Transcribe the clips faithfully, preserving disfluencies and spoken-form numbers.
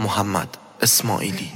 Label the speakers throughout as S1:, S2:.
S1: محمد اسماعیلی.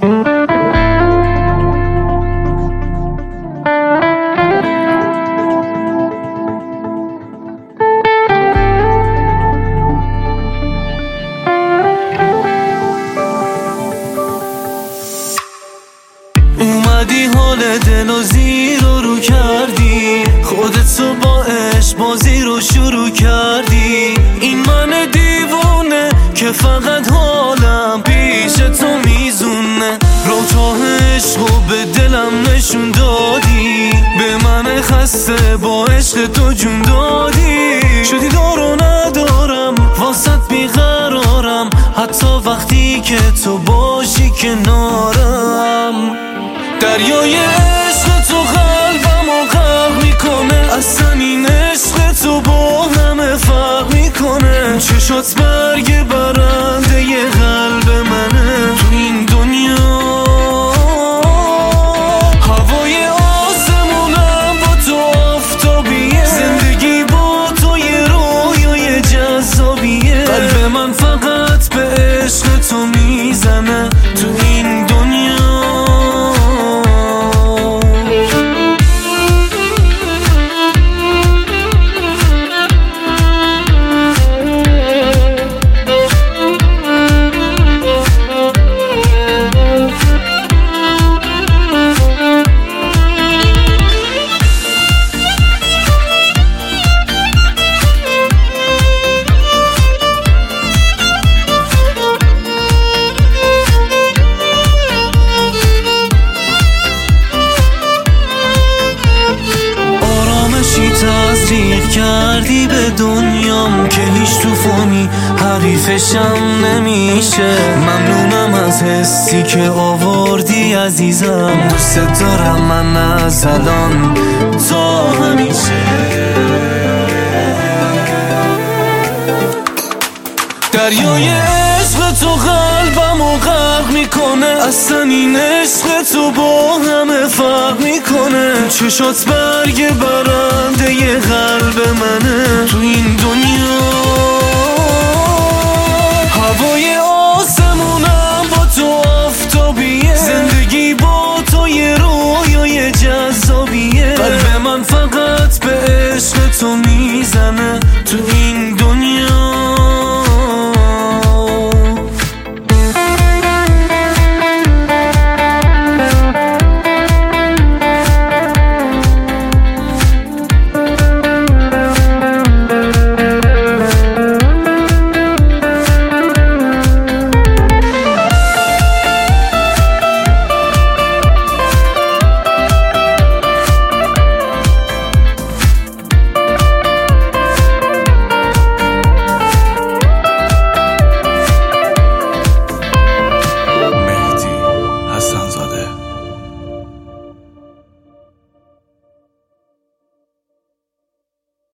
S2: اومدی حال دل و زیر رو رو کردی، خودتو با عشق بازی رو شروع کردی. این من دیوونه که فقط حالم پیش تو میزونه، رو تا عشقو به دلم نشون دادی، به من خسته با عشق تو جون دادی. شدی دارو ندارم واسط بیقرارم، حتی وقتی که تو باشی کنارم. دریای عشق تو قلبمو غرق میکنه، اصلا این عشق تو با همه فرق میکنه. چشات برگ برنده ی قلب منه، تو این دنیا هوای آسمونم با تو آفتابیه، زندگی با تو یه رویای جذابیه. قلب من فقط به عشق تو میزنه تو این دنیا. تزریق کردی به دنیام که هیچ توفانی حریفشم نمیشه. ممنونم از حسی که آوردی عزیزم، دوست دارم من از الان تا همیشه. دریای عشق تو قلبمو غرق میکنه، اصلا این عشق تو با همه فرق میکنه. چشات برگ برنده ی قلب منه، تو این دنیا هوای